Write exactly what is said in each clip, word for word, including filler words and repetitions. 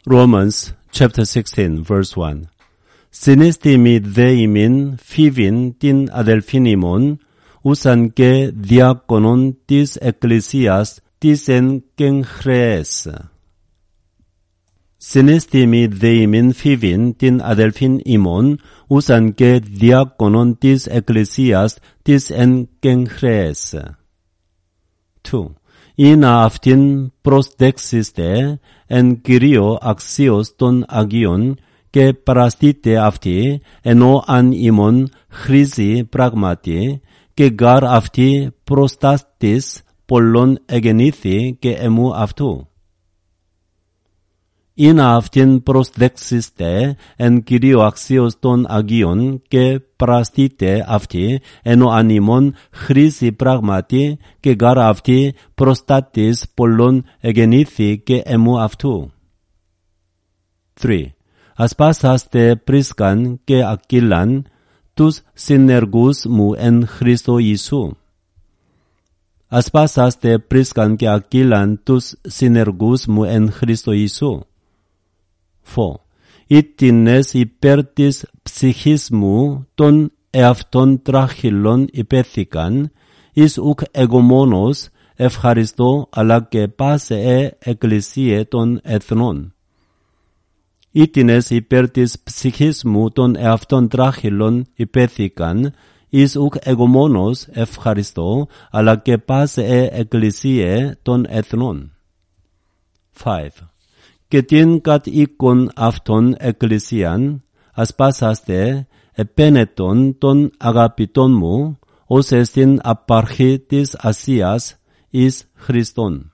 Romans chapter sixteen verse one. Συναίσθημη δε ημίν φίβην την αδελφίνημον, ούσαν και διάκονον της εκκλησίας της εν κεγχρέες. Συναίσθημη δε ημίν φίβην την αδελφήν ημών, ούσαν και διάκονον της εκκλησίας της εν κεγχρέες. two. Ήνα αυτήν προσδέξιστε εν Κυρίω αξίως των Αγίων και παραστείτε αυτή, ενώ αν ημών χρήζει πράγματι, και γάρ αυτή προστάτης πολλών εγεννήθη και εμού αυτού. Ήνα αυτήν προσδέξιστε εν Κυρίω αξίως των Αγίων και παραστείτε αυτή, ενώ αν ημών χρήζει πράγματι, και γάρ αυτή προστάτης πολλών εγεννήθη και εμού αυτού. three. Ασπάσαστε Πρίσκαν και Ακύλαν, τους συνεργούς μου εν Χριστώ Ιησού. Ασπάσαστε Πρίσκαν και Ακύλαν, τους συνεργούς μου εν Χριστώ Ιησού. four. Ήτινες υπέρ της ψυχής μου των εαυτών τράχυλων υπέθηκαν, εις ουκ εγώ μόνος ευχαριστώ, αλλά και πάσε ε εκκλησίε των εθνών. Ήτινες υπέρ της ψυχής μου των εαυτών τράχυλων υπέθηκαν, εις ουκ εγώ μόνος ευχαριστώ, αλλά και πάσε ε εκκλησίε των εθνών. five. Και την κατ' οίκον αυτών εκκλησίαν ασπάσαστε επένετον των αγαπητών μου, ως εστιν απαρχή της Ασίας εις Χριστόν.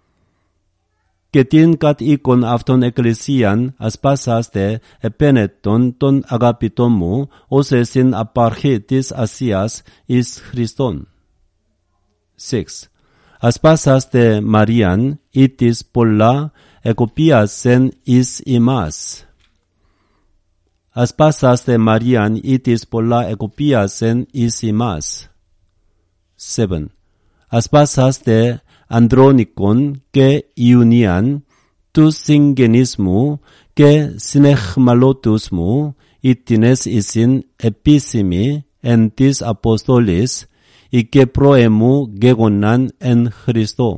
Και την κατ' οίκον αυτών εκκλησίαν ασπάσαστε επένετον των αγαπητών μου, ως εστιν απαρχή της Ασίας εις Χριστόν. six. Ασπάσαστε Μαρίαν, ή της πολλά εκοπίασεν εις ημάς. Ασπάσαστε Μαρίαν, ή της πολλά εκοπίασεν εις ημάς. seven. Ασπάσαστε Ανδρώνικον και Ιουνίαν, τους συγγενείς μου και συνεχμαλώτους μου, ήτινες εισιν επίσημοι εν της Αποστόλης, ή και προεμού γεγονάν εν Χριστώ.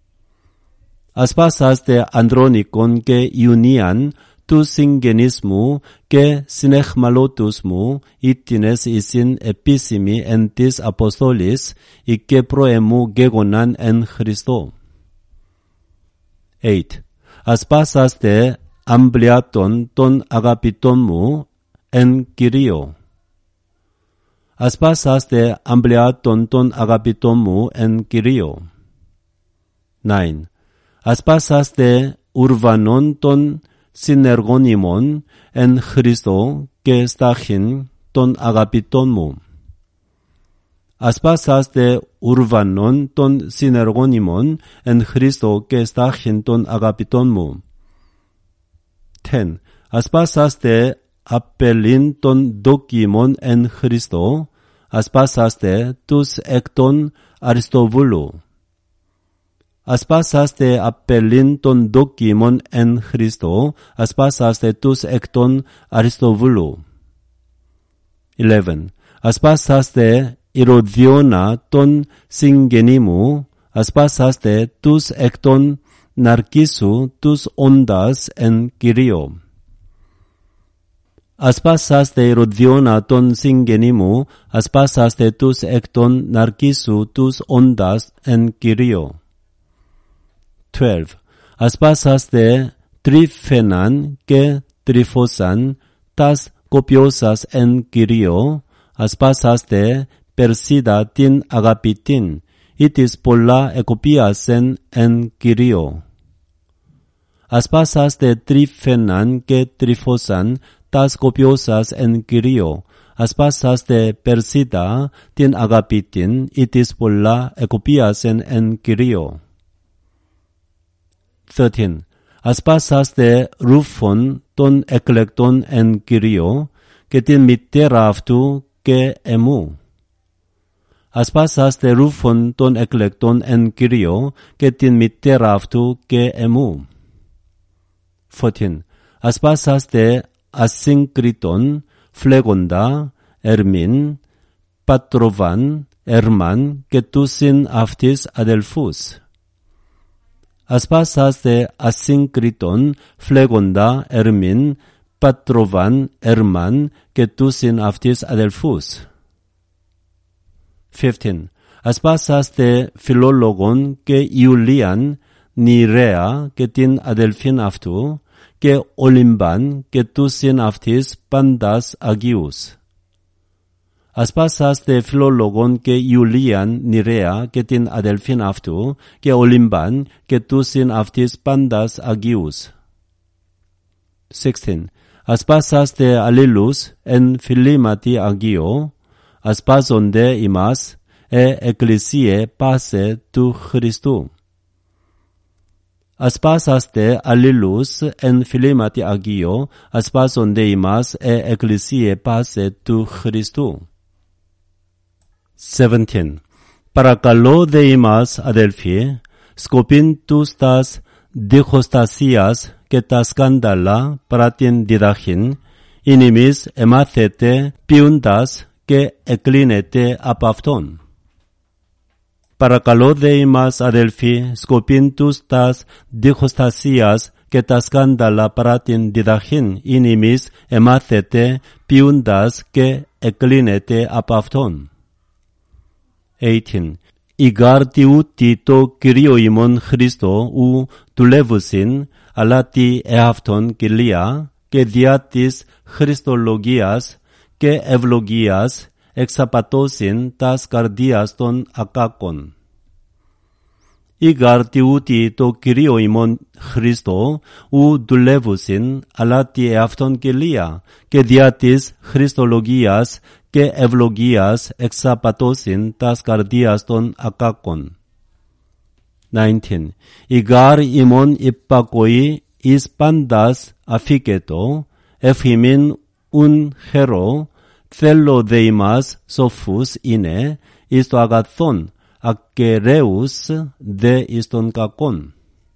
Ασπάσαστε Ανδρώνικον και Ιουνίαν, τους συγγενείς μου και συνεχμαλώτους μου, ήτινες εισιν επίσημοι εν της Αποστόλης, ή και προεμού γεγονάν εν Χριστώ. eight. Ασπάσαστε Αμπλιάτων των αγαπητών μου εν Κυρίω. Ασπάσαστε Αμπλιάτων των αγαπητών μου εν Κυρίω. nine. Ασπάσαστε Ουρβανών των συνεργών ημών εν Χριστώ και στάχην των αγαπητών μου. Ασπάσαστε Ουρβανών των συνεργών ημών εν Χριστώ και στάχην των αγαπητών μου. ten. Ασπάσαστε Απελήν των δόκιμων εν Χριστώ, ασπάσαστε τους εκ των Αριστοβούλου. Ασπάσαστε Απελήν των δόκιμων εν Χριστώ, ασπάσαστε τους εκ των Αριστοβούλου. eleven. Ασπάσαστε Ηρωδιώνα των συγγενή μου, ασπάσαστε τους εκ των Ναρκίσου τους όντας εν Κυρίω. Ασπάσαστε Ηρωδιώνα των συγγενή μου, ασπάσαστε τους εκ των Ναρκίσου τους όντας εν Κυρίω. twelve. Ασπάσαστε Τρίφαιναν και Τριφώσαν, τας κοπιώσας εν Κυρίω, ασπάσαστε Περσίδα την αγαπητήν, ή της πολλά εκοπίασεν εν Κυρίω. Ασπάσαστε Τρίφαιναν και Τριφώσαν, τας κοπιώσας εν Κυρίω, ασπάσαστε Περσίδα την αγαπητήν, ή της πολλά εκοπίασεν εν Κυρίω. thirteen. Ασπάσαστε Ρούφων των εκλεκτών εν Κυρίω, και την μητέρα αυτού και εμού. Ασπάσαστε Ρούφων των εκλεκτών εν Κυρίω, και την μητέρα αυτού και εμού. fourteen. Aspasaste de asinkriton, phlegonda, ermin, patrovan, erman, ketusin aftis adelphus. Aspasaste de asinkriton, phlegonda, ermin, patrovan, erman, ketusin aftis adelphus. fifteen. Aspasaste de philologon ke Iulian, nirea, ketin adelphin aftu, ke olimban, ketusin aftis pandas agius. Aspasaste de philologon ke Iulian, nirea, ketin adelphin aftu, ke olimban, ketusin aftis pandas agius. sixteen. Aspasaste de Allilus en philimati agio, aspason de imas, e ecclesiae pace tu Christu. Aspasaste Allilus en philimati agio, aspason de imas, e ecclesiae pace tu Christu. seventeen. Παρακαλώ δε ημάς, αδελφοί, σκοπήν τους τας διχοστασίας και τα σκάνδαλα παρά την διδαχήν, ειν ημείς εμάθετε ποιούντας και εκλίνετε από αυτόν. Παρακαλώ δε ημάς, αδελφοί, σκοπήν τους τας διχοστασίας και τα σκάνδαλα παρά την διδαχήν, ειν ημείς εμάθετε ποιούντας και εκλίνετε από αυτόν. eighteen. Ηγάρ τιούτι το Κυρίο ημών Χριστό ου δουλεύουσιν, αλλά τη εαυτόν κοιλία και διά της Χριστολογίας και ευλογίας εξαπατώσιν τας καρδίας των ακάκων. Ηγάρ τιούτι το Κυρίο ημών Χριστό ου δουλεύουσιν, αλλά τη εαυτόν κοιλία και διά της Χριστολογίας και ευλογίας εξαπατώσιν τας καρδίας των ακάκων. nineteen. Ηγάρ ημών υπακοή εις πάντας αφήκετο, ευχημήν ουν χερό, θέλω δε ημάς σοφούς είναι, εις το αγαθόν, ακεραίους δε εις τον κακόν.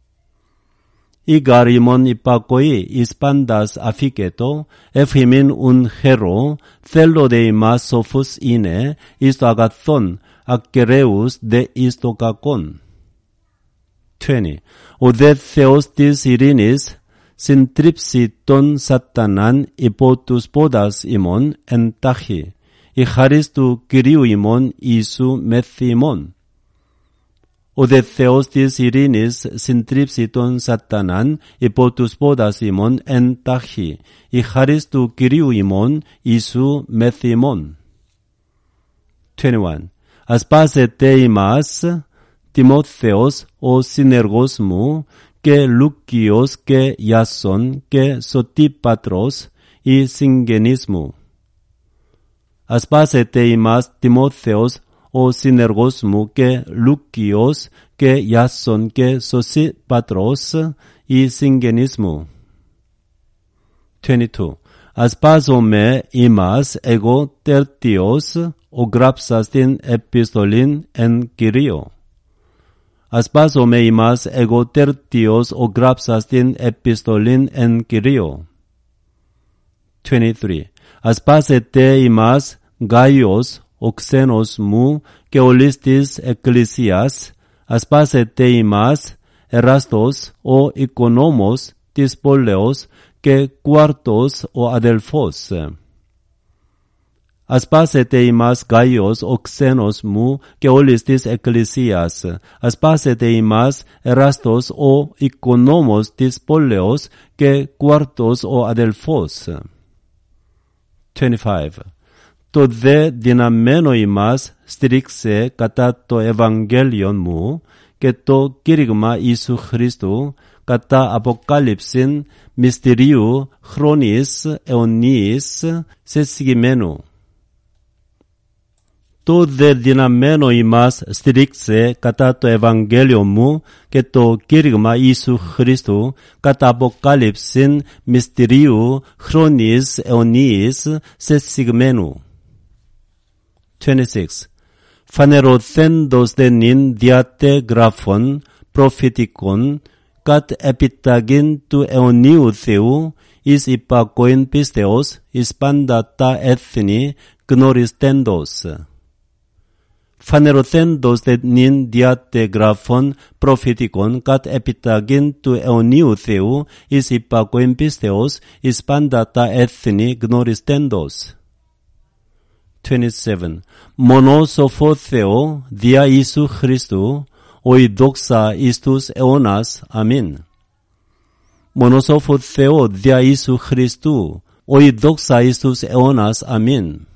Ηγάρ ημών υπακοή εις πάντας αφήκετο, ευχημήν ουν χερό, θέλω δε ημάς σοφούς είναι, εις το αγαθόν, ακεραίους δε εις το κακόν. twenty. Ο δε Θεός της ειρήνης συντρίψει τον σατανάν υπό τους πόδας ημών εν τάχει, η χάρις του Κυρίου ημών Ιησού μεθ' ημών. Ο δε Θεός της ειρήνης συντρίψει τον σατανάν υπό τους πόδας ημών εν τάχει, η χάρις του Κυρίου ημών Ιησού μεθ' ημών. twenty-one. Ασπάζεται ημάς Τιμόθεος ο συνεργός μου και Λούκιος και Ιάσον και Σωτήπατρος οι συγγενείς μου. Ασπάζεται ημάς Τιμόθεος ο συνεργός μου και Λούκιος και Ιάσον και Σωτήπατρος οι συγγενείς μου. twenty-two. Ασπάζομαι ημάς εγώ Τέρτιος ο γράψας την επιστολήν εν Κυρίω. Ασπάζομαι ημάς εγώ Τέρτιος ο γράψας την επιστολήν εν Κυρίω. twenty-three. Ασπάζεται ημάς Γάιος ο ξένος μου και όλης της εκκλησίας, ασπάζεται ημάς Εράστος ο οικονόμος της πόλεως και Κουάρτος ο αδελφός. Ασπάζεται ημάς Γάιος ο ξένος μου και όλης της εκκλησίας, ασπάζεται ημάς Εράστος ο οικονόμος της πόλεως και Κουάρτος ο αδελφός. twenty-five. Το δε δυναμένο ημάς στήριξε κατά το Ευαγγέλιον μου και το κήρυγμα Ιησού Χριστού κατά αποκάλυψην μυστηρίου χρόνης αιωνίης σε συγκεκριμένου. Το δε δυναμένο ημάς στήριξε κατά το Ευαγγέλιο μου και το κήρυγμα Ιησού Χριστού κατά αποκάλυψην μυστηρίου χρόνης αιωνίης σε συγκεκριμένου. twenty-six. Φανερωθέντος δε νυν δια τε γράφων προφητικών cat epitagin tu eoniu theu, is ipacoin pisteos, ispandata ethni, gnoristendos. Fanerotendos de nin diate graphon propheticon, cat epitagin tu eoniu theu, is ipacoin pisteos, ispandata ethni, gnoristendos. twenty-seven. Monosopho theo, dia Isu Christu, oi doxa istus eonas. Amin. Monosopho theo, dia Isu Christu, oi doxa istus eonas. Amin.